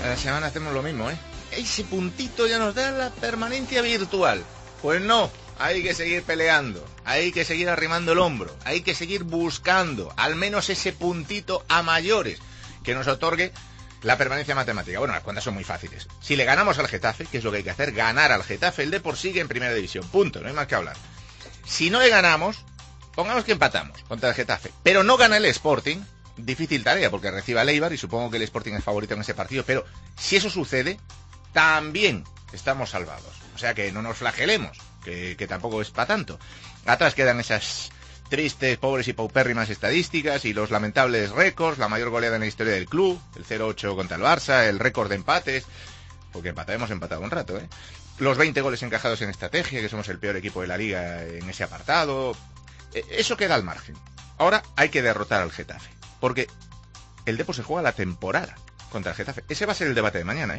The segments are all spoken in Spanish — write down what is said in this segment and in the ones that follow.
la semana hacemos lo mismo, ¿eh? Ese puntito ya nos da la permanencia virtual. Pues no, hay que seguir peleando, hay que seguir arrimando el hombro, hay que seguir buscando al menos ese puntito a mayores que nos otorgue la permanencia matemática. Bueno, las cuentas son muy fáciles. Si le ganamos al Getafe, que es lo que hay que hacer, ganar al Getafe, el Depor sigue en primera división, punto, no hay más que hablar. Si no le ganamos, pongamos que empatamos contra el Getafe, pero no gana el Sporting, difícil tarea, porque recibe al Eibar y supongo que el Sporting es favorito en ese partido, pero si eso sucede, también estamos salvados. O sea que no nos flagelemos, que tampoco es para tanto. Atrás quedan esas tristes, pobres y paupérrimas estadísticas y los lamentables récords, la mayor goleada en la historia del club, el 0-8 contra el Barça, el récord de empates, porque hemos empatado un rato, ¿eh? Los 20 goles encajados en estrategia, que somos el peor equipo de la liga en ese apartado. Eso queda al margen. Ahora hay que derrotar al Getafe, porque el Depor se juega la temporada contra el Getafe. Ese va a ser el debate de mañana, ¿eh?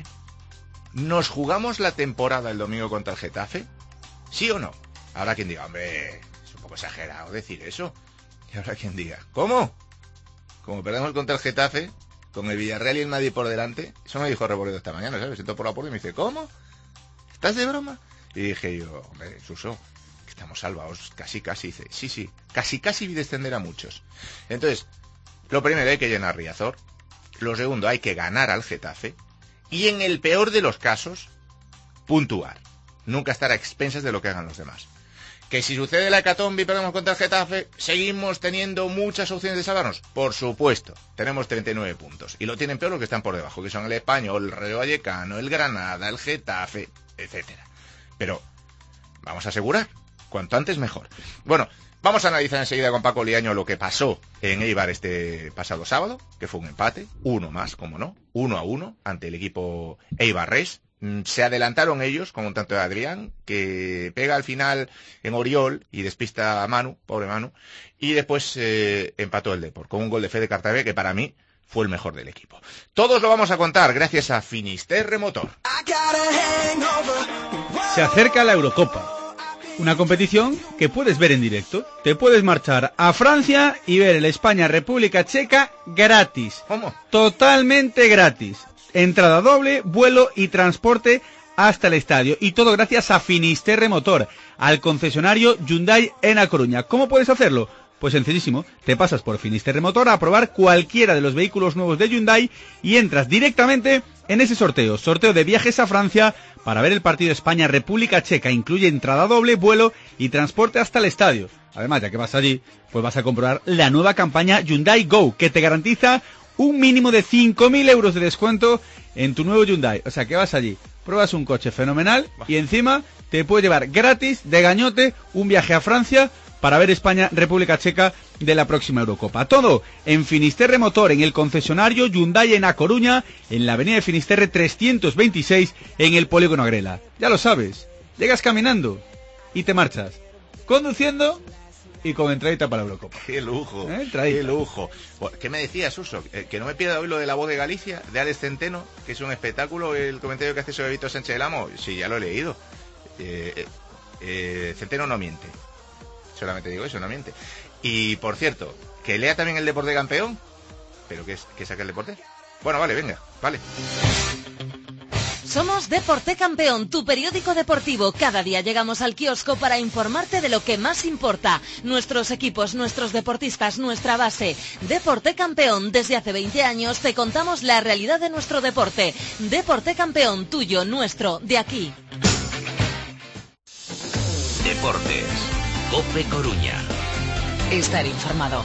¿Nos jugamos la temporada el domingo contra el Getafe? ¿Sí o no? Habrá quien diga, hombre, es un poco exagerado decir eso. Y habrá quien diga, ¿cómo? Como perdemos contra el Getafe, con el Villarreal y el Madrid por delante. Eso me dijo Reboredo esta mañana, ¿sabes? Sentó por la puerta y me dice, ¿cómo? ¿Estás de broma? Y dije yo, hombre, Suso, que estamos salvados, casi. Dice, sí, casi descender a muchos. Entonces, lo primero, hay que llenar Riazor. Lo segundo, hay que ganar al Getafe. Y en el peor de los casos, puntuar. Nunca estar a expensas de lo que hagan los demás. Que si sucede la hecatombe y perdemos contra el Getafe, ¿seguimos teniendo muchas opciones de salvarnos? Por supuesto, tenemos 39 puntos. Y lo tienen peor los que están por debajo, que son el Español, el Rayo Vallecano, el Granada, el Getafe, etcétera. Pero vamos a asegurar, cuanto antes mejor. Bueno, vamos a analizar enseguida con Paco Liaño lo que pasó en Eibar este pasado sábado, que fue un empate, uno más, como no, 1-1 ante el equipo eibarrés. Se adelantaron ellos con un tanto de Adrián, que pega al final en Oriol y despista a Manu, pobre Manu, y después empató el Depor con un gol de Fede Cartabé que para mí fue el mejor del equipo. Todos lo vamos a contar gracias a Finisterre Motor. Se acerca la Eurocopa, una competición que puedes ver en directo. Te puedes marchar a Francia y ver el España-República Checa gratis. ¿Cómo? Totalmente gratis. Entrada doble, vuelo y transporte hasta el estadio. Y todo gracias a Finisterre Motor, al concesionario Hyundai en A Coruña. ¿Cómo puedes hacerlo? Pues sencillísimo, te pasas por Finisterre Motor a probar cualquiera de los vehículos nuevos de Hyundai y entras directamente en ese sorteo de viajes a Francia para ver el partido España-República Checa. Incluye entrada doble, vuelo y transporte hasta el estadio. Además, ya que vas allí, pues vas a comprobar la nueva campaña Hyundai Go, que te garantiza un mínimo de 5.000 euros de descuento en tu nuevo Hyundai. O sea que vas allí, pruebas un coche fenomenal y encima te puedes llevar gratis, de gañote, un viaje a Francia para ver España-República Checa de la próxima Eurocopa. Todo en Finisterre Motor, en el concesionario Hyundai en A Coruña, en la avenida de Finisterre 326, en el Polígono Agrela. Ya lo sabes, llegas caminando y te marchas conduciendo y con entradita para la Eurocopa. ¡Qué lujo! ¡Qué lujo! ¿Qué me decías, Suso? Que no me pierda hoy lo de La Voz de Galicia, de Alex Centeno, que es un espectáculo, el comentario que hace sobre Víctor Sánchez del Amo. Sí, ya lo he leído. Centeno no miente. Solamente digo eso, no miente. Y, por cierto, que lea también el Deporte Campeón. ¿Pero qué saca el Deporte? Bueno, vale, venga, vale. Somos Deporte Campeón, tu periódico deportivo. Cada día llegamos al kiosco para informarte de lo que más importa. Nuestros equipos, nuestros deportistas, nuestra base. Deporte Campeón, desde hace 20 años te contamos la realidad de nuestro deporte. Deporte Campeón, tuyo, nuestro, de aquí. Deportes. COPE Coruña. Estar informado.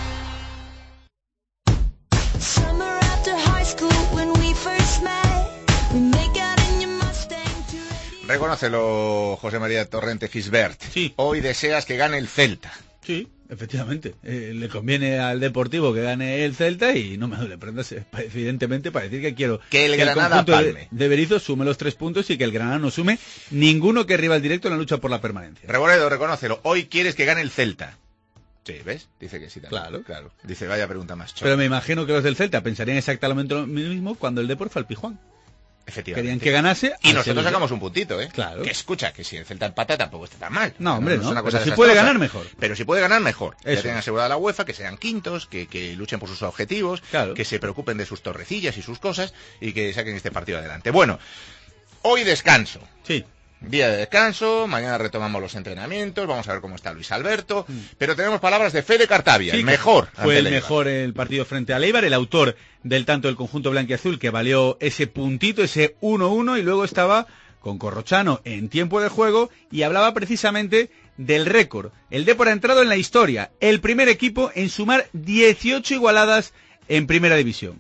Reconócelo, José María Torrente Gisbert. Sí. Hoy deseas que gane el Celta. Sí, efectivamente. Le conviene al Deportivo que gane el Celta y no me duele prendas, evidentemente, para decir que quiero que el Granada palme. De Berizzo sume los 3 puntos y que el Granada no sume ninguno que rival directo en la lucha por la permanencia. Reboredo, reconócelo. Hoy quieres que gane el Celta. Sí, ¿ves? Dice que sí también. Claro. Dice, vaya pregunta más chorra. Pero me imagino que los del Celta pensarían exactamente lo mismo cuando el Depor fue al Pijuán. Efectivamente. Querían que ganase. Y nosotros sacamos un puntito, ¿eh? Claro. Que escucha, que si el Celta empata tampoco está tan mal. No, hombre, es una cosa pero si puede ganar mejor. Pero si puede ganar mejor. Eso. Que tengan asegurada la UEFA, que sean quintos, que luchen por sus objetivos, claro, que se preocupen de sus torrecillas y sus cosas y que saquen este partido adelante. Bueno, hoy descanso. Sí. Día de descanso, mañana retomamos los entrenamientos, vamos a ver cómo está Luis Alberto, pero tenemos palabras de Fede Cartavia, sí, el mejor. Fue el mejor en el partido frente a Eibar, el autor del tanto del conjunto blanquiazul que valió ese puntito, ese 1-1, y luego estaba con Corrochano en tiempo de juego y hablaba precisamente del récord. El Depor ha entrado en la historia, el primer equipo en sumar 18 igualadas en primera división.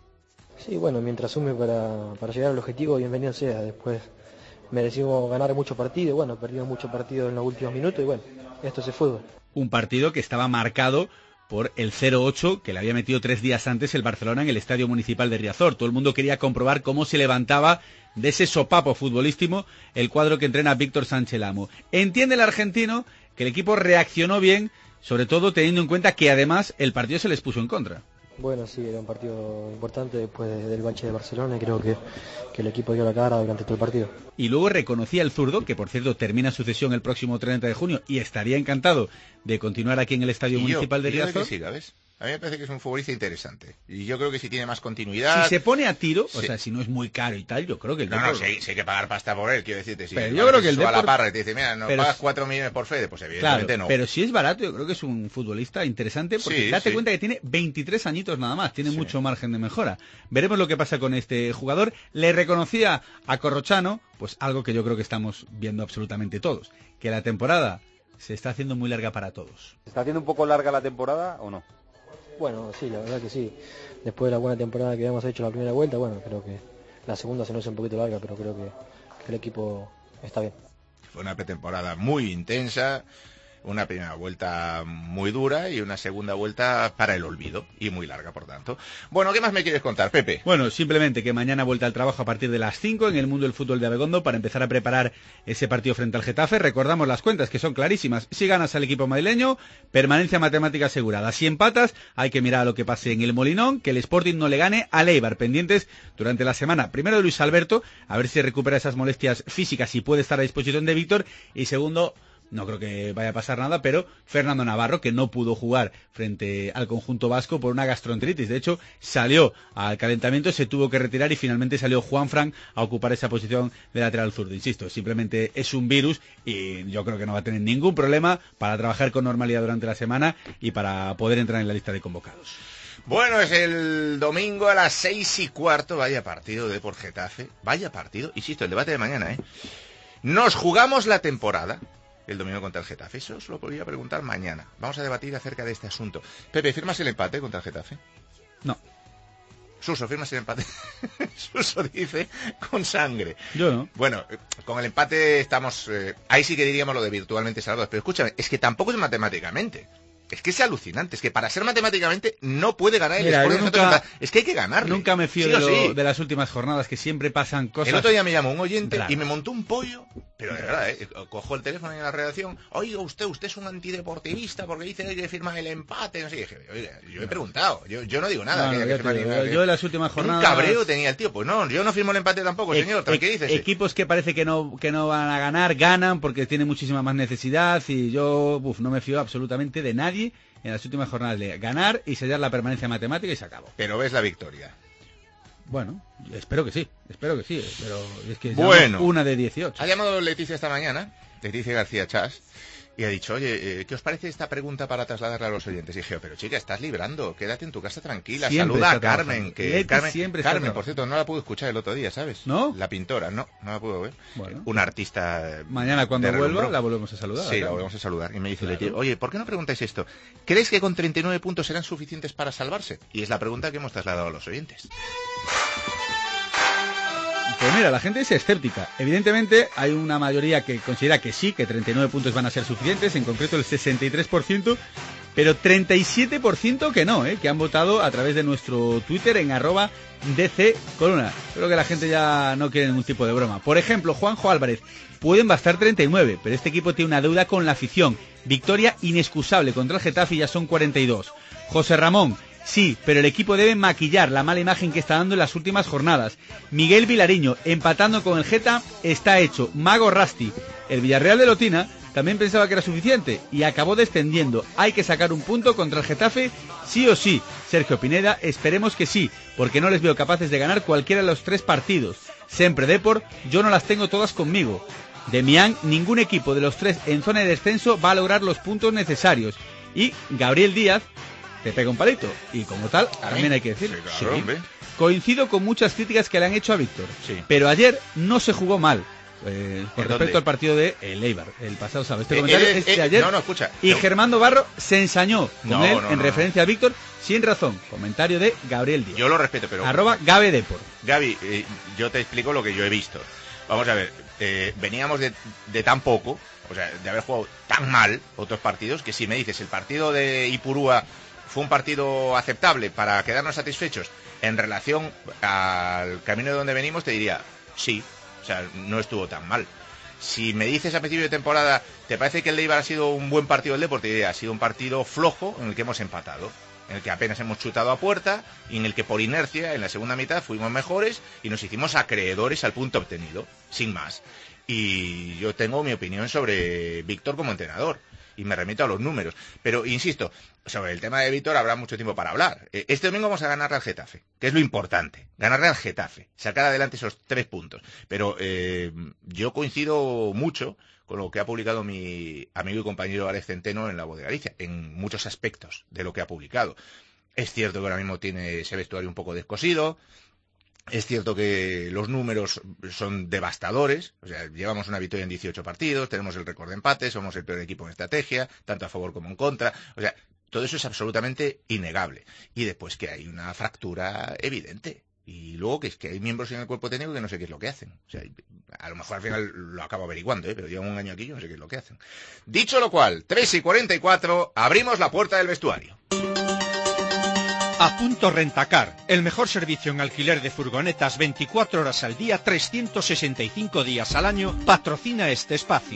Sí, bueno, mientras sume para llegar al objetivo, bienvenido sea. Después merecimos ganar muchos partidos, bueno, perdimos muchos partidos en los últimos minutos y bueno, esto es el fútbol. Un partido que estaba marcado por el 0-8 que le había metido 3 días antes el Barcelona en el Estadio Municipal de Riazor. Todo el mundo quería comprobar cómo se levantaba de ese sopapo futbolístico el cuadro que entrena Víctor Sánchez Lamo. Entiende el argentino que el equipo reaccionó bien, sobre todo teniendo en cuenta que además el partido se les puso en contra. Bueno, sí, era un partido importante después del bache de Barcelona y creo que el equipo dio la cara durante todo el partido. Y luego reconocía el zurdo, que por cierto termina su cesión el próximo 30 de junio y estaría encantado de continuar aquí en el Estadio Municipal de Riazor. A mí me parece que es un futbolista interesante. Y yo creo que si tiene más continuidad... Si se pone a tiro, sí, o sea, si no es muy caro y tal, yo creo que el Depor... No, si hay que pagar pasta por él, quiero decirte. Si pero yo creo que el Depor... a la Depor... parra y te dice, mira, no pagas 4 millones por Fede, pues evidentemente claro, no. Pero si es barato, yo creo que es un futbolista interesante, porque sí, date sí. cuenta que tiene 23 añitos nada más, tiene sí. mucho margen de mejora. Veremos lo que pasa con este jugador. Le reconocía a Corrochano, pues algo que yo creo que estamos viendo absolutamente todos, que la temporada se está haciendo muy larga para todos. ¿Se está haciendo un poco larga la temporada o no? Bueno, sí, la verdad que sí. Después de la buena temporada que habíamos hecho la primera vuelta, bueno, creo que la segunda se nos hace un poquito larga, pero creo que el equipo está bien. Fue una pretemporada muy intensa, una primera vuelta muy dura y una segunda vuelta para el olvido, y muy larga, por tanto. Bueno, ¿qué más me quieres contar, Pepe? Bueno, simplemente que mañana vuelta al trabajo a partir de las 5 en el Mundo del Fútbol de Abegondo para empezar a preparar ese partido frente al Getafe. Recordamos las cuentas, que son clarísimas. Si ganas al equipo madrileño, permanencia matemática asegurada. Si empatas, hay que mirar a lo que pase en el Molinón, que el Sporting no le gane al Eibar. Pendientes durante la semana, primero de Luis Alberto, a ver si recupera esas molestias físicas y puede estar a disposición de Víctor, y segundo... No creo que vaya a pasar nada, pero Fernando Navarro, que no pudo jugar frente al conjunto vasco por una gastroenteritis. De hecho, salió al calentamiento, se tuvo que retirar y finalmente salió Juanfran a ocupar esa posición de lateral zurdo. Insisto, simplemente es un virus y yo creo que no va a tener ningún problema para trabajar con normalidad durante la semana y para poder entrar en la lista de convocados. Bueno, es el domingo a las 6:15, vaya partido de por Getafe, vaya partido, insisto, el debate de mañana, ¿eh? Nos jugamos la temporada el domingo contra el Getafe. Eso os lo podría preguntar mañana. Vamos a debatir acerca de este asunto. Pepe, ¿firmas el empate contra el Getafe? No. Suso, ¿firmas el empate? Suso dice con sangre. Yo no. Bueno, con el empate estamos... ahí sí que diríamos lo de virtualmente salvados. Pero escúchame, es que tampoco es matemáticamente. Es que es alucinante, es que para ser matemáticamente no puede ganar el Sporting. Es que hay que ganarle. Nunca me fío de las últimas jornadas, que siempre pasan cosas. El otro día me llamó un oyente y me montó un pollo, pero de verdad, cojo el teléfono en la redacción, oiga usted es un antideportivista porque dice que hay que firmar el empate, no sé, dije, oiga, yo he preguntado, yo no digo nada. Yo en las últimas jornadas... Un cabreo tenía el tío, pues no, yo no firmo el empate tampoco, señor, tranquilícese. Equipos que parece que no van a ganar, ganan porque tienen muchísima más necesidad y yo no me fío absolutamente de nadie en las últimas jornadas de ganar y sellar la permanencia matemática y se acabó. Pero ves la victoria. Bueno, espero que sí, pero es que bueno, una de 18. Ha llamado Leticia esta mañana, Leticia García Chas, y ha dicho, oye, ¿qué os parece esta pregunta para trasladarla a los oyentes? Y dije, pero chica, estás librando, quédate en tu casa tranquila, siempre saluda a Carmen, que Carmen, por cierto, no la pude escuchar el otro día, ¿sabes? ¿No? La pintora, no la pude ver. Bueno. Una artista. Mañana cuando vuelva la volvemos a saludar. Sí, la volvemos a saludar. Y me dice Leticia, oye, ¿por qué no preguntáis esto? ¿Crees que con 39 puntos serán suficientes para salvarse? Y es la pregunta que hemos trasladado a los oyentes. Pues mira, la gente es escéptica. Evidentemente hay una mayoría que considera que sí, que 39 puntos van a ser suficientes, en concreto el 63%, pero 37% que no, que han votado a través de nuestro Twitter en @DCColumna. Creo que la gente ya no quiere ningún tipo de broma. Por ejemplo, Juanjo Álvarez, pueden bastar 39, pero este equipo tiene una deuda con la afición. Victoria inexcusable contra el Getafe y ya son 42. José Ramón, Sí, pero el equipo debe maquillar la mala imagen que está dando en las últimas jornadas. Miguel Vilariño, empatando con el Geta, está hecho. Mago Rasti. El Villarreal de Lotina también pensaba que era suficiente y acabó descendiendo. Hay que sacar un punto contra el Getafe, sí o sí. Sergio Pineda, esperemos que sí, porque no les veo capaces de ganar cualquiera de los 3 partidos. Sempre Depor, yo no las tengo todas conmigo. Demián, ningún equipo de los 3 en zona de descenso va a lograr los puntos necesarios. Y Gabriel Díaz te pega un palito, y como tal, también hay que decirlo. Sí, claro, sí. Coincido con muchas críticas que le han hecho a Víctor, sí. Pero ayer no se jugó mal. Con respecto al partido de Eibar, el pasado sábado. Este comentario es de ayer. No, escucha. Y Germando Barro se ensañó con él en referencia a Víctor, sin razón. Comentario de Gabriel Díaz. Yo lo respeto, pero... @Gabe Depor. Gaby, yo te explico lo que yo he visto. Vamos a ver, veníamos de tan poco, o sea, de haber jugado tan mal otros partidos, que si me dices el partido de Ipurúa fue un partido aceptable para quedarnos satisfechos en relación al camino de donde venimos, te diría sí. O sea, no estuvo tan mal. Si me dices a principio de temporada, ¿te parece que el Eibar ha sido un buen partido del Deportivo? Te diría, ha sido un partido flojo en el que hemos empatado, en el que apenas hemos chutado a puerta y en el que por inercia en la segunda mitad fuimos mejores y nos hicimos acreedores al punto obtenido, sin más. Y yo tengo mi opinión sobre Víctor como entrenador y me remito a los números. Pero, insisto, sobre el tema de Víctor habrá mucho tiempo para hablar. Este domingo vamos a ganarle al Getafe, que es lo importante. Ganarle al Getafe, sacar adelante esos 3 puntos. Pero yo coincido mucho con lo que ha publicado mi amigo y compañero Alex Centeno en La Voz de Galicia, en muchos aspectos de lo que ha publicado. Es cierto que ahora mismo tiene ese vestuario un poco descosido. Es cierto que los números son devastadores, o sea, llevamos una victoria en 18 partidos, tenemos el récord de empates, somos el peor equipo en estrategia, tanto a favor como en contra, o sea, todo eso es absolutamente innegable. Y después que hay una fractura evidente. Y luego que es que hay miembros en el cuerpo técnico que no sé qué es lo que hacen. O sea, a lo mejor al final lo acabo averiguando, pero llevan un año aquí y yo no sé qué es lo que hacen. Dicho lo cual, 3:44, abrimos la puerta del vestuario. A Punto Rentacar, el mejor servicio en alquiler de furgonetas 24 horas al día, 365 días al año, patrocina este espacio.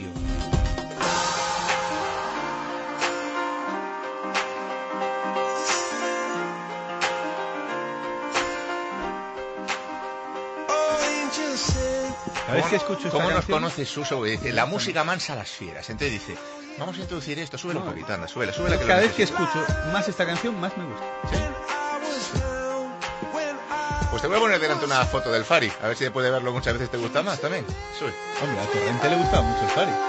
¿Cómo nos conoce Suso? Dice, la música mansa a las fieras. Entonces dice, vamos a introducir esto, súbelo un poquito, anda, súbela. Cada vez que escucho más esta canción, más me gusta. ¿Sí? Pues te voy a poner delante una foto del Fari, a ver si después de verlo muchas veces te gusta más también. Sube. Hombre, a Torrente le gustaba mucho el Fari,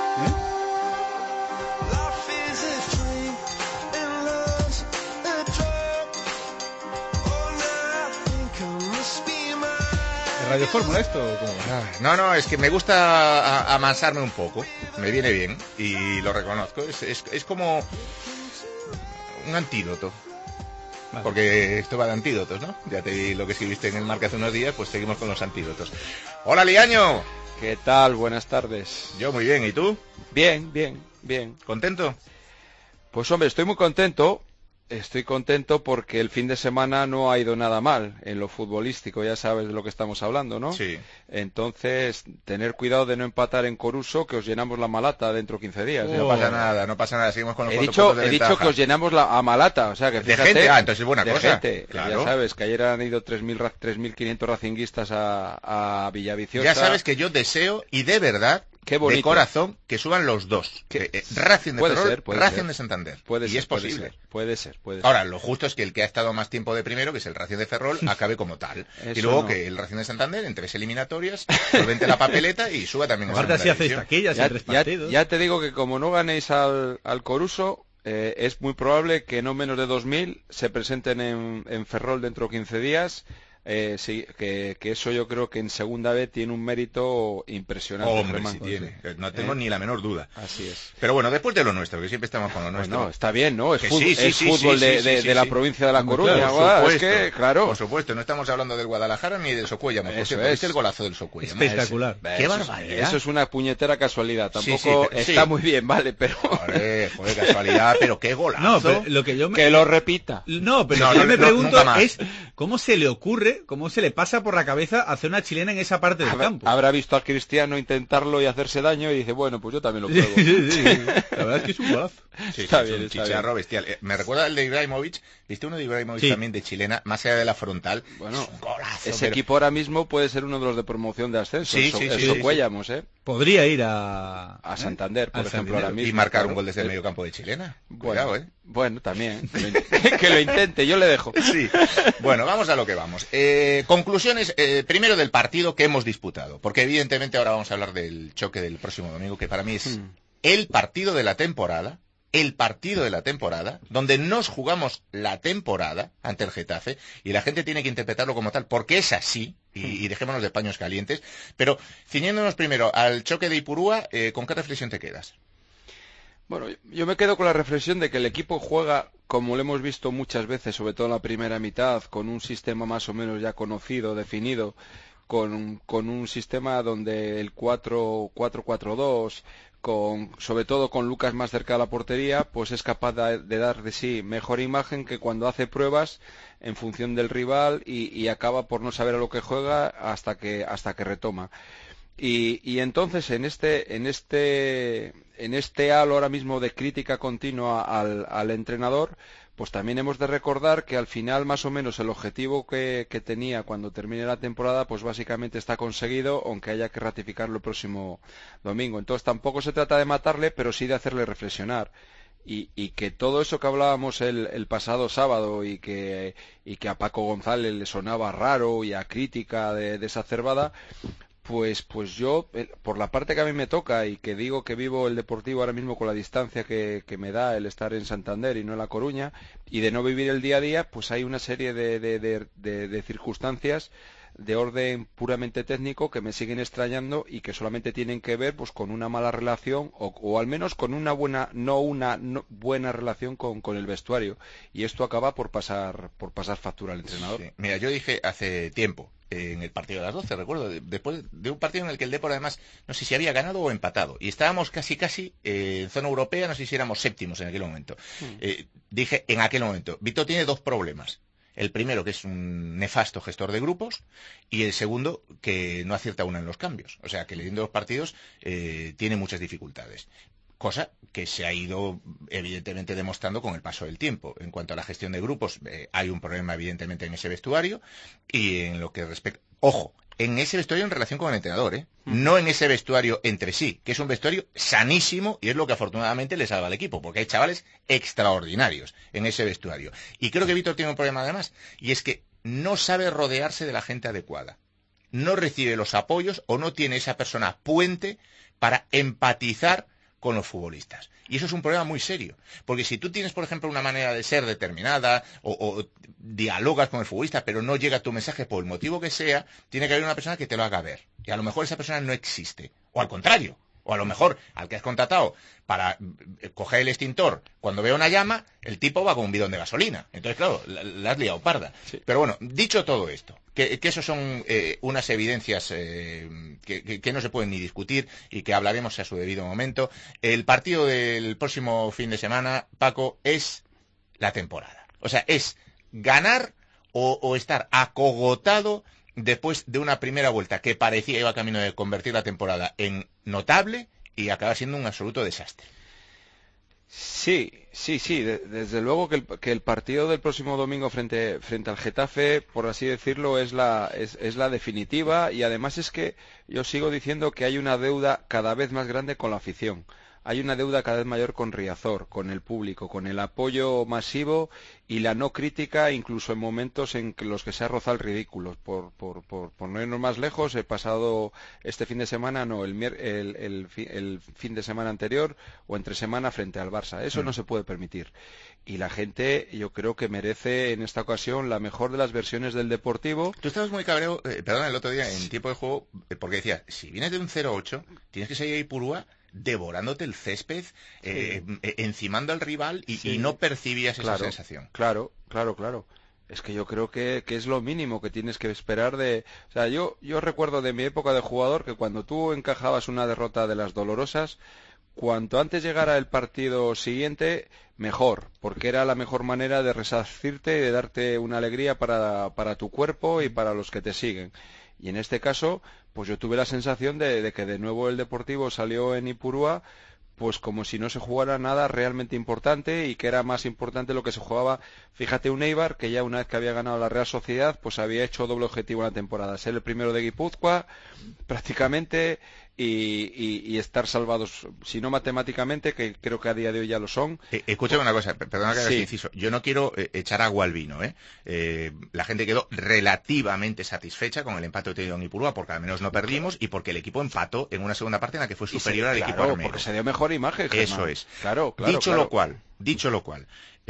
¿Radio Fórmula esto o cómo? No, es que me gusta amansarme un poco, me viene bien y lo reconozco, es como un antídoto. Vale. Porque esto va de antídotos, ¿no? Ya te di lo que escribiste en el Marca hace unos días, pues seguimos con los antídotos. ¡Hola, Liaño! ¿Qué tal? Buenas tardes. Yo muy bien, ¿y tú? Bien. ¿Contento? Pues hombre, estoy muy contento. Estoy contento porque el fin de semana no ha ido nada mal en lo futbolístico, ya sabes de lo que estamos hablando, ¿no? Sí. Entonces, tener cuidado de no empatar en Coruso, que os llenamos la malata dentro de 15 días. No pasa nada, seguimos con los He dicho que os llenamos la malata, o sea que fíjate... De gente, entonces es buena cosa. Gente, claro. Ya sabes, que ayer han ido 3.500 racinguistas a Villaviciosa. Ya sabes que yo deseo, y de verdad... de corazón, que suban los dos. Racing de Ferrol, Racing de Santander. Y es posible. Puede ser. Ahora, lo justo es que el que ha estado más tiempo de primero, que es el Racing de Ferrol, acabe como tal. Y luego que el Racing de Santander, en 3 eliminatorias, solvente la papeleta y suba también. Aparte así hacéis taquillas y 3 partidos. Ya te digo que como no ganéis al Coruso, es muy probable que no menos de 2.000 se presenten en Ferrol dentro de 15 días. Sí, que eso yo creo que en segunda vez tiene un mérito impresionante. Hombre, sí tiene, no tengo ni la menor duda. Así es. Pero bueno, después de lo nuestro, que siempre estamos con lo nuestro. No, está bien, ¿no? Es fútbol de la provincia de La Coruña. Por supuesto, es que, claro. Por supuesto, no estamos hablando del Guadalajara ni del Socuéllamos. Por cierto, ¿viste el golazo del Socuéllamos? Espectacular. Qué barbaridad. Eso es una puñetera casualidad. Tampoco está muy bien, ¿vale? Pero... Joder, casualidad, pero qué golazo. No, pero lo que yo que lo repita. No, pero lo que yo me pregunto es cómo se le ocurre cómo se le pasa por la cabeza hacer una chilena en esa parte del campo. Habrá visto a Cristiano intentarlo y hacerse daño y dice, bueno, pues yo también lo pruebo. Sí. La verdad es que es un golazo. Sí, Está es bien, un está chicharro bestial. Me recuerda el de Ibrahimovic. ¿Viste uno de Ibrahimovic también de chilena? Más allá de la frontal. Bueno, es un golazo. ese equipo ahora mismo puede ser uno de los de promoción de ascenso. Sí. Cuellamos, Podría ir a Santander, por ejemplo, ahora mismo. Y marcar un gol desde el medio campo de chilena. Cuidado, Bueno, también. Que lo intente, yo le dejo. Sí. Bueno, vamos a lo que vamos. Conclusiones, primero del partido que hemos disputado. Porque evidentemente ahora vamos a hablar del choque del próximo domingo, que para mí es el partido de la temporada. El partido de la temporada, donde nos jugamos la temporada ante el Getafe, y la gente tiene que interpretarlo como tal, porque es así, y dejémonos de paños calientes, pero ciñéndonos primero al choque de Ipurúa, ¿con qué reflexión te quedas? Bueno, yo me quedo con la reflexión de que el equipo juega, como lo hemos visto muchas veces, sobre todo en la primera mitad, con un sistema más o menos ya conocido, definido, con un sistema donde el 4-4-4-2, sobre todo con Lucas más cerca de la portería, pues es capaz de dar de sí mejor imagen que cuando hace pruebas en función del rival y acaba por no saber a lo que juega hasta que retoma. Y entonces en este halo ahora mismo de crítica continua al entrenador, pues también hemos de recordar que al final más o menos el objetivo que tenía cuando termine la temporada, pues básicamente está conseguido, aunque haya que ratificarlo el próximo domingo. Entonces tampoco se trata de matarle, pero sí de hacerle reflexionar. Y que todo eso que hablábamos el pasado sábado y que a Paco González le sonaba raro y a crítica desacerbada, pues yo, por la parte que a mí me toca y que digo que vivo el Deportivo ahora mismo con la distancia que me da el estar en Santander y no en La Coruña, y de no vivir el día a día, pues hay una serie de circunstancias de orden puramente técnico que me siguen extrañando y que solamente tienen que ver pues con una mala relación o al menos con una buena relación con el vestuario, y esto acaba por pasar factura al entrenador. Sí. Mira, yo dije hace tiempo en el partido de las 12, recuerdo, después de un partido en el que el Depor además no sé si había ganado o empatado y estábamos casi en zona europea, no sé si éramos séptimos en aquel momento. Dije en aquel momento, Víctor tiene dos problemas. El primero, que es un nefasto gestor de grupos, y el segundo, que no acierta una en los cambios. O sea, que leyendo los partidos tiene muchas dificultades. Cosa que se ha ido evidentemente demostrando con el paso del tiempo. En cuanto a la gestión de grupos, hay un problema evidentemente en ese vestuario, y en lo que respecta... Ojo, en ese vestuario en relación con el entrenador, no en ese vestuario entre sí, que es un vestuario sanísimo y es lo que afortunadamente le salva al equipo, porque hay chavales extraordinarios en ese vestuario. Y creo que Víctor tiene un problema además, y es que no sabe rodearse de la gente adecuada. No recibe los apoyos o no tiene esa persona puente para empatizar con los futbolistas. Y eso es un problema muy serio. Porque si tú tienes, por ejemplo, una manera de ser determinada o dialogas con el futbolista, pero no llega tu mensaje por el motivo que sea, tiene que haber una persona que te lo haga ver. Y a lo mejor esa persona no existe. O al contrario. O a lo mejor al que has contratado para coger el extintor cuando vea una llama, el tipo va con un bidón de gasolina. Entonces, claro, la has liado parda. Sí. Pero bueno, dicho todo esto, que eso son unas evidencias que no se pueden ni discutir y que hablaremos a su debido momento. El partido del próximo fin de semana, Paco, es la temporada. O sea, es ganar o estar acogotado después de una primera vuelta que parecía iba camino de convertir la temporada en notable y acabar siendo un absoluto desastre. Sí, desde luego que el partido del próximo domingo frente al Getafe, por así decirlo, es la definitiva, y además es que yo sigo diciendo que hay una deuda cada vez más grande con la afición. Hay una deuda cada vez mayor con Riazor, con el público, con el apoyo masivo y la no crítica, incluso en momentos en los que se ha rozado el ridículo. Por no irnos más lejos, he pasado este fin de semana, el fin de semana anterior o entre semana frente al Barça. Eso no se puede permitir. Y la gente, yo creo que merece en esta ocasión la mejor de las versiones del Deportivo. Tú estabas muy cabreo, el otro día en tiempo de juego, porque decías, si vienes de un 0-8, tienes que salir a Ipurúa devorándote el césped, encimando al rival y no percibías esa sensación. Claro. Es que yo creo que es lo mínimo que tienes que esperar de... O sea, yo recuerdo de mi época de jugador que cuando tú encajabas una derrota de las dolorosas, cuanto antes llegara el partido siguiente, mejor, porque era la mejor manera de resarcirte y de darte una alegría para tu cuerpo y para los que te siguen. Y en este caso, pues yo tuve la sensación de que de nuevo el Deportivo salió en Ipurúa pues como si no se jugara nada realmente importante y que era más importante lo que se jugaba. Fíjate, un Eibar que ya una vez que había ganado la Real Sociedad, pues había hecho doble objetivo en la temporada, ser el primero de Guipúzcoa prácticamente y estar salvados, si no matemáticamente, que creo que a día de hoy ya lo son. Escúchame una cosa, perdona que haga este inciso, yo no quiero echar agua al vino, la gente quedó relativamente satisfecha con el empate obtenido en Ipurúa, porque al menos no perdimos y porque el equipo empató en una segunda parte en la que fue superior al equipo armero. Porque se dio mejor imagen, Germán. Eso es. Claro. Dicho lo cual,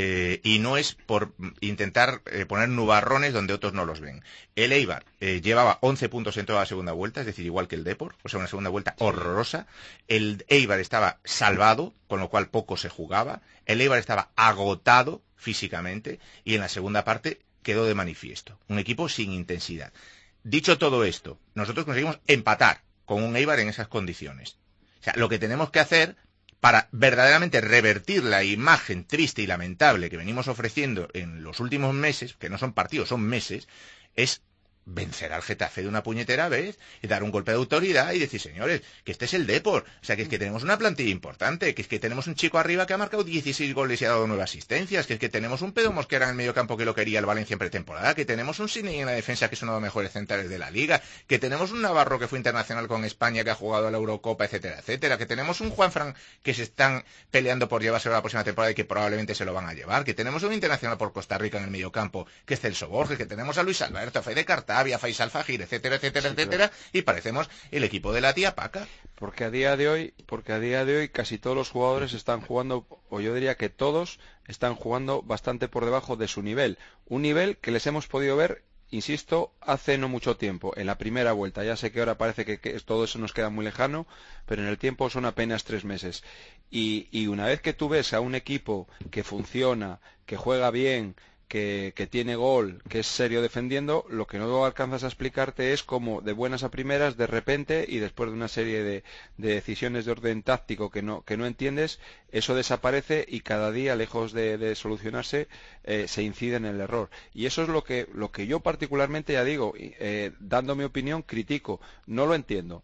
y no es por intentar poner nubarrones donde otros no los ven. El Eibar llevaba 11 puntos en toda la segunda vuelta, es decir, igual que el Depor, o sea, una segunda vuelta horrorosa. El Eibar estaba salvado, con lo cual poco se jugaba. El Eibar estaba agotado físicamente y en la segunda parte quedó de manifiesto. Un equipo sin intensidad. Dicho todo esto, nosotros conseguimos empatar con un Eibar en esas condiciones. O sea, lo que tenemos que hacer para verdaderamente revertir la imagen triste y lamentable que venimos ofreciendo en los últimos meses, que no son partidos, son meses, es vencer al Getafe de una puñetera vez y dar un golpe de autoridad y decir, señores, que este es el Depor, o sea, que es que tenemos una plantilla importante, que es que tenemos un chico arriba que ha marcado 16 goles y ha dado 9 asistencias, que es que tenemos un Pedro Mosquera en el medio campo que lo quería el Valencia en pretemporada, que tenemos un Cine en la defensa que es uno de los mejores centrales de la Liga, que tenemos un Navarro que fue internacional con España, que ha jugado a la Eurocopa, etcétera, etcétera, que tenemos un Juanfran que se están peleando por llevarse a la próxima temporada y que probablemente se lo van a llevar, que tenemos un internacional por Costa Rica en el medio campo, que es Celso Borges, que tenemos a Luis Alberto, a Fede Cartavia, a Faisal Fajir, etcétera, etcétera, etcétera, y parecemos el equipo de la tía Paca. Porque a día de hoy casi todos los jugadores están jugando, o yo diría que todos están jugando bastante por debajo de su nivel. Un nivel que les hemos podido ver, insisto, hace no mucho tiempo, en la primera vuelta. Ya sé que ahora parece que todo eso nos queda muy lejano, pero en el tiempo son apenas 3 meses. Y una vez que tú ves a un equipo que funciona, que juega bien, que tiene gol, que es serio defendiendo, lo que no alcanzas a explicarte es cómo de buenas a primeras, de repente, y después de una serie de decisiones de orden táctico que no entiendes, eso desaparece y cada día, lejos de solucionarse, se incide en el error. Y eso es lo que yo particularmente, ya digo, dando mi opinión, critico. No lo entiendo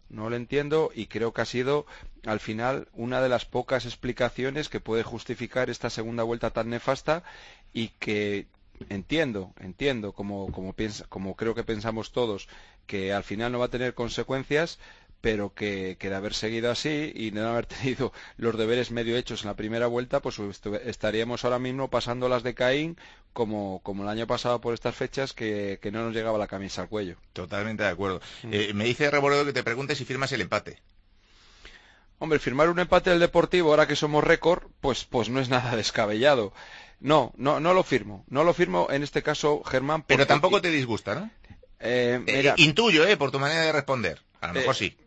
y creo que ha sido al final una de las pocas explicaciones que puede justificar esta segunda vuelta tan nefasta y que entiendo como creo que pensamos todos, que al final no va a tener consecuencias, pero que de haber seguido así y de no haber tenido los deberes medio hechos en la primera vuelta, pues estaríamos ahora mismo pasando las de Caín como el año pasado por estas fechas, que no nos llegaba la camisa al cuello. Totalmente de acuerdo. Me dice Reboredo que te pregunte si firmas el empate. Hombre, firmar un empate del Deportivo, ahora que somos récord, pues no es nada descabellado. No lo firmo en este caso, Germán. Pero tampoco te disgusta, ¿no? Mira, intuyo, por tu manera de responder. A lo mejor sí.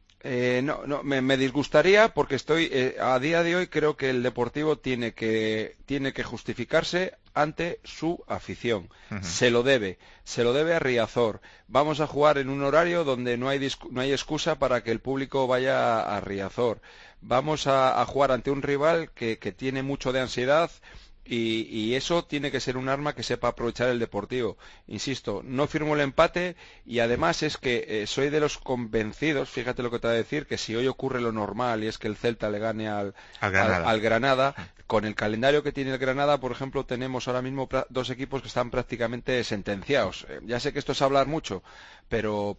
Me disgustaría porque a día de hoy creo que el Deportivo tiene que justificarse ante su afición. Uh-huh. Se lo debe a Riazor. Vamos a jugar en un horario donde no hay excusa para que el público vaya a Riazor. Vamos a jugar ante un rival que tiene mucho de ansiedad. Y eso tiene que ser un arma que sepa aprovechar el Deportivo. Insisto, no firmo el empate y además es que soy de los convencidos, fíjate lo que te voy a decir, que si hoy ocurre lo normal y es que el Celta le gane al Granada, con el calendario que tiene el Granada, por ejemplo, tenemos ahora mismo 2 equipos que están prácticamente sentenciados. Ya sé que esto es hablar mucho, pero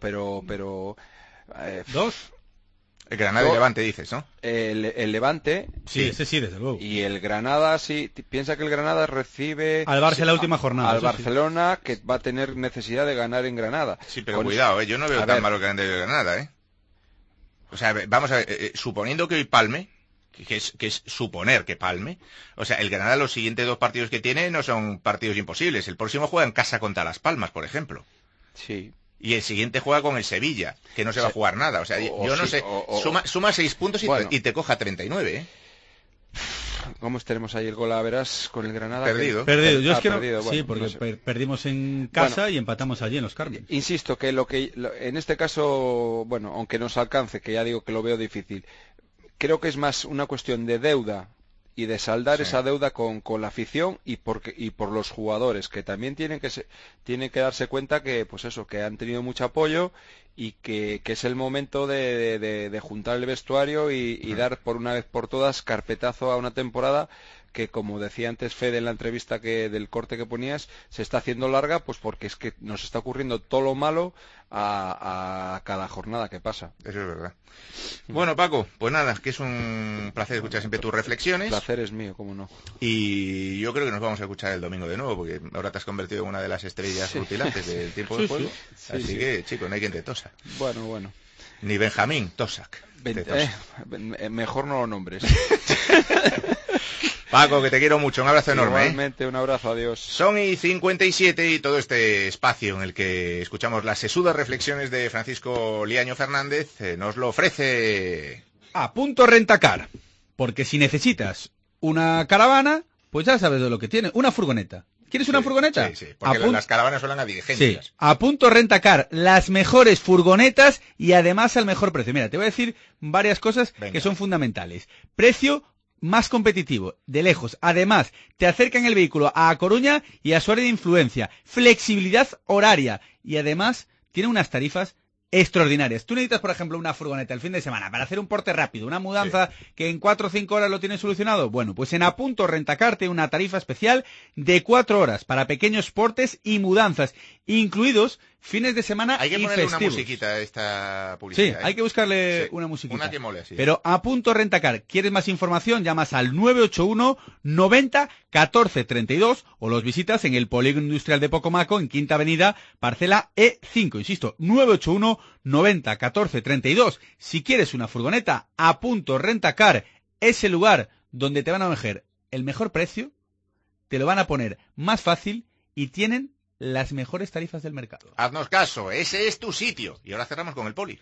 ¿2? El Granada y Levante dices, ¿no? El Levante. Sí, ese sí, desde luego. Y el Granada, sí. Piensa que el Granada recibe al Barça la última jornada. Al Barcelona, que va a tener necesidad de ganar en Granada. Sí, pero cuidado, yo no veo tan malo el calendario de Granada, O sea, vamos a ver, suponiendo que hoy palme, que es suponer que palme, o sea, el Granada los siguientes 2 partidos que tiene no son partidos imposibles. El próximo juega en casa contra Las Palmas, por ejemplo. Sí. Y el siguiente juega con el Sevilla, que no se va a jugar nada. O sea, yo no sé. Suma 6 puntos y te coja 39, ¿Cómo tenemos ahí el gol a verás con el Granada? Perdido. Yo es que perdido. Sí, porque no sé. Perdimos en casa y empatamos allí en los Carmen. Insisto que en este caso, aunque nos alcance, que ya digo que lo veo difícil, creo que es más una cuestión de deuda y de saldar esa deuda con la afición y por los jugadores, que también tienen que darse cuenta que pues eso, que han tenido mucho apoyo y que es el momento de juntar el vestuario y dar por una vez por todas carpetazo a una temporada que, como decía antes Fede en la entrevista del corte que ponías, se está haciendo larga, pues porque es que nos está ocurriendo todo lo malo a cada jornada que pasa. Eso es verdad. Bueno, Paco, pues nada, que es un placer escuchar siempre tus reflexiones. El placer es mío, cómo no. Y yo creo que nos vamos a escuchar el domingo de nuevo, porque ahora te has convertido en una de las estrellas rutilantes del tiempo de juego. Así que, chico, no hay quien te tosa. Bueno. Ni Benjamín Tosak. Mejor no lo nombres. Paco, que te quiero mucho, un abrazo enorme. Igualmente, un abrazo, adiós. Son y 57 y todo este espacio en el que escuchamos las sesudas reflexiones de Francisco Liaño Fernández nos lo ofrece... A Punto Rentacar, porque si necesitas una caravana, pues ya sabes de lo que tiene, una furgoneta. ¿Quieres una furgoneta? Sí, porque las caravanas suelen a diligencias. Sí, A Punto Rentacar, las mejores furgonetas y además al mejor precio. Mira, te voy a decir varias cosas que son fundamentales. Precio más competitivo, de lejos. Además, te acercan el vehículo a A Coruña y a su área de influencia. Flexibilidad horaria. Y además, tiene unas tarifas extraordinarias. Tú necesitas, por ejemplo, una furgoneta el fin de semana para hacer un porte rápido, una mudanza que en 4 o 5 horas lo tienes solucionado. Bueno, pues en A Punto Rentacar tiene una tarifa especial de 4 horas para pequeños portes y mudanzas, incluidos fines de semana y festivos. Hay que ponerle una musiquita a esta publicidad. Sí, hay que buscarle una musiquita. Una que mole, sí. Pero A Punto Rentacar, ¿quieres más información? Llamas al 981 90 14 32 o los visitas en el Polígono Industrial de Pocomaco, en Quinta Avenida, parcela E5. Insisto, 981 90 14 32. Si quieres una furgoneta, A Punto Rentacar es el lugar donde te van a ofrecer el mejor precio, te lo van a poner más fácil y tienen las mejores tarifas del mercado. Haznos caso, ese es tu sitio. Y ahora cerramos con el poli.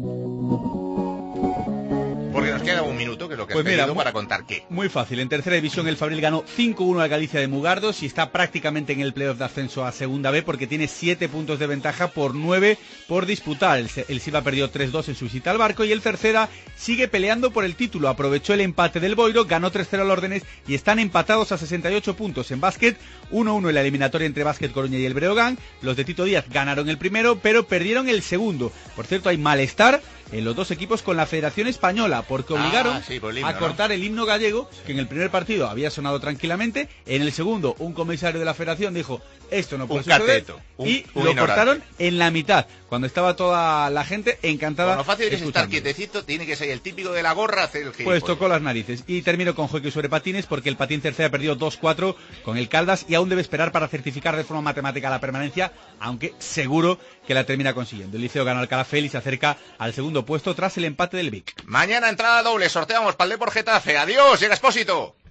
Porque nos queda un minuto, que es lo que has pedido, para contar qué. Muy fácil. En tercera división el Fabril ganó 5-1 al Galicia de Mugardos y está prácticamente en el playoff de ascenso a segunda B porque tiene 7 puntos de ventaja por 9 por disputar. El Silva perdió 3-2 en su visita al Barco y el Tercera sigue peleando por el título. Aprovechó el empate del Boiro, ganó 3-0 al Órdenes y están empatados a 68 puntos. En básquet, 1-1 en la eliminatoria entre Básquet Coruña y el Breogán. Los de Tito Díaz ganaron el primero, pero perdieron el segundo. Por cierto, hay malestar en los dos equipos con la Federación Española porque obligaron a cortar el himno gallego, que en el primer partido había sonado tranquilamente. En el segundo, un comisario de la Federación dijo, esto no puede suceder, y lo cortaron en la mitad, cuando estaba toda la gente encantada. Bueno, lo fácil es estar quietecito, tiene que ser el típico de la gorra, hacer el gilipollas. Pues tocó las narices. Y termino con hockey sobre patines, porque el Patín Cerceda perdió 2-4 con el Caldas y aún debe esperar para certificar de forma matemática la permanencia, aunque seguro que la termina consiguiendo. El Liceo ganó al Calafell y se acerca al segundo puesto tras el empate del Vic. Mañana entrada doble, sorteamos para el Depor Getafe. Adiós, llega Expósito.